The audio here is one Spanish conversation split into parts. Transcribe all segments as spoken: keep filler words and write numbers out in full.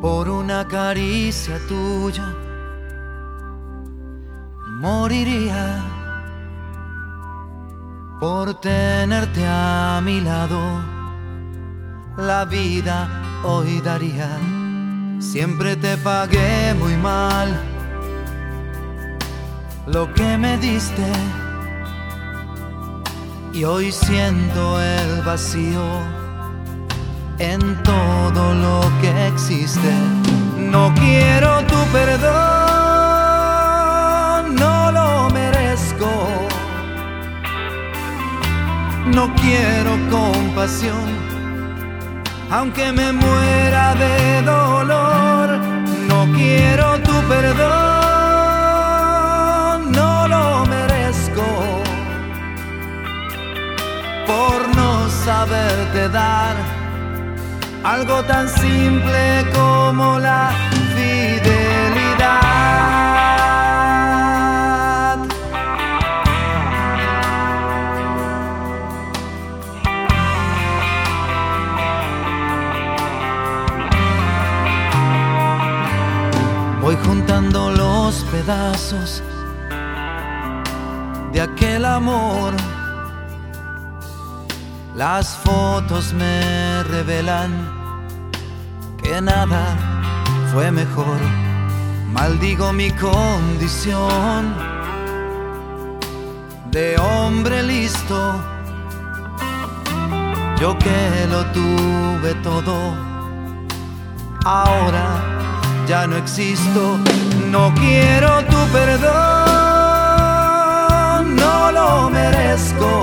por una caricia tuya moriría, por tenerte a mi lado la vida hoy daría. Siempre te pagué muy mal lo que me diste y hoy siento el vacío en todo lo que existe. No quiero tu perdón, no lo merezco. No quiero compasión, aunque me muera de dolor. No quiero tu perdón, no lo merezco, por no saberte dar algo tan simple como la fidelidad. Voy juntando los pedazos de aquel amor. Las fotos me revelan que nada fue mejor. Maldigo mi condición de hombre listo, yo que lo tuve todo, ahora ya no existo. No quiero tu perdón, no lo merezco.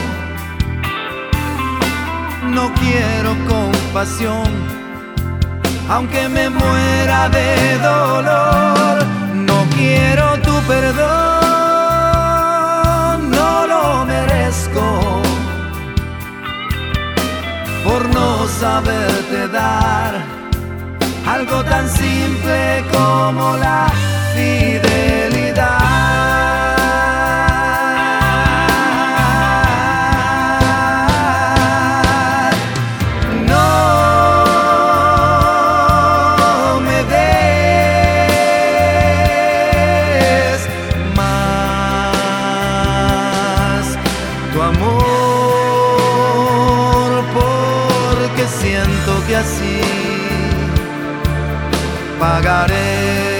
No quiero compasión, aunque me muera de dolor. No quiero tu perdón, no lo merezco, por no saberte dar algo tan simple como la fidelidad. Siento que así pagaré